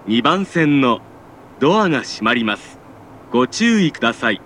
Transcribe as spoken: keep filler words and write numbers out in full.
にばん線のドアが閉まります。ご注意ください。